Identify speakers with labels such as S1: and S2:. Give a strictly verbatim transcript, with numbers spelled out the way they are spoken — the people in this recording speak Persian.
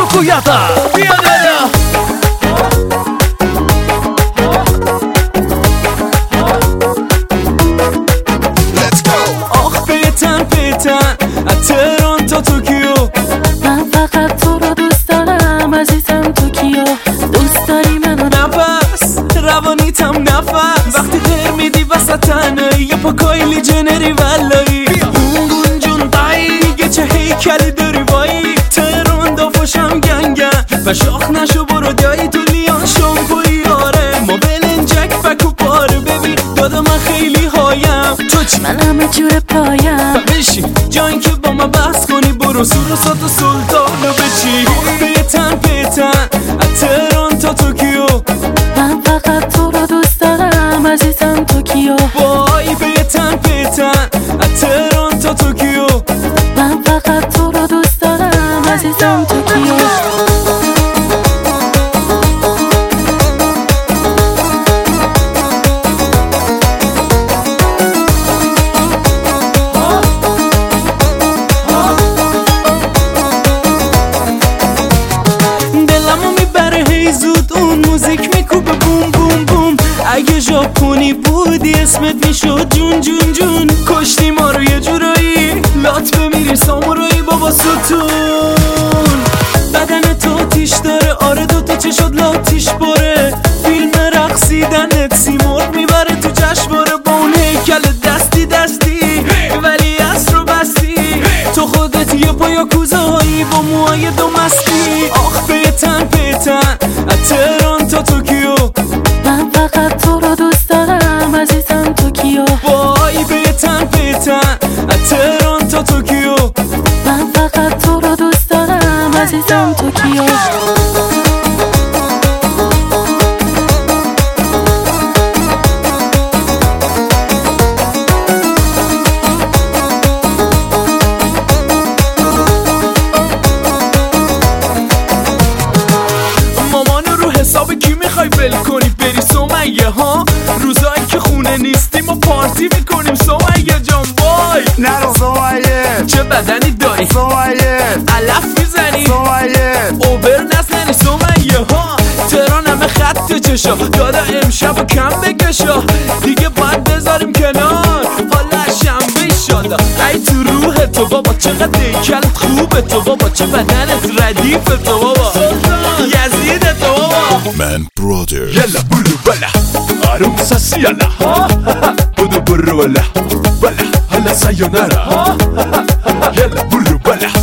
S1: Mokuyata بیا دادا آخ پیتن پیتن از تهران تا توکیو
S2: من فقط تو رو دوست دارم عزیزم توکیو دوست داری منو
S1: نفس روانیتم نفس وقتی تر میدی وسط تنهایی یه پا کایلی جنری ولایی اون جون دایی یه چه هیکلی داری وایی تهران دافاشم گنگن و شاخ نشو برو دایی تو لیان شامپوی آره ما بلنجک فکو پاره ببین دادا من خیلی هایم تو چی؟
S2: من همه جور پایم
S1: بشین جایی که با من بحث کنی برو سور و سات و سلطانو بچی پیتن پیتن از تهران تا توکیو
S2: من فقط تو رو دوست دارم عزیزم توکیو
S1: وای پیتن پیتن از تهران تا توکیو
S2: من فقط تو رو دوست دارم عزیزم توکیو
S1: موزیک میکوبه بوم بوم بوم اگه ژاپنی بودی اسمت میشد جون جون جون کشتی ما رو یه جورایی لات بمیری سامورایی بابا ستون بدن تو تیش داره آره دوتا چشات لاتیش باره فیلم رقصیدنت سیمرغ میبره تو جشنواره با اون هیکل دستی دستی ولی اصر رو بستی تو خودت یه پایا کوزهایی با موهای دو مستی آخ پیتن پیتن از تهران تا توکیو
S2: من فقط تو رو دوست دارم عزیزم توکیو
S1: وای پیتن پیتن از تهران تا توکیو
S2: من فقط تو رو دوست دارم عزیزم توکیو
S1: حساب کی میخوای ول کنی بری سمیه ها روزایی که خونه نیستیم و پارتی میکنیم سمیه جان وای
S3: نرو سمیه
S1: چه بدنی داری
S3: سمیه
S1: علف میزنی
S3: سمیه
S1: اوبر نزنی سمیه ها تهران همه خط چشا دادا امشب و کم بکشا دیگه باید بذاریم کنار حالا شنبه ایشالا ای تو روح تو بابا چقدر دیکلت خوبه تو بابا چه بدنت ردیف تو بابا یزید تو بابا
S4: من برادر
S1: يلا بولو بلا عروسة يلا بودو برو ولا بلا هلا سايونارا يلا بولو بلا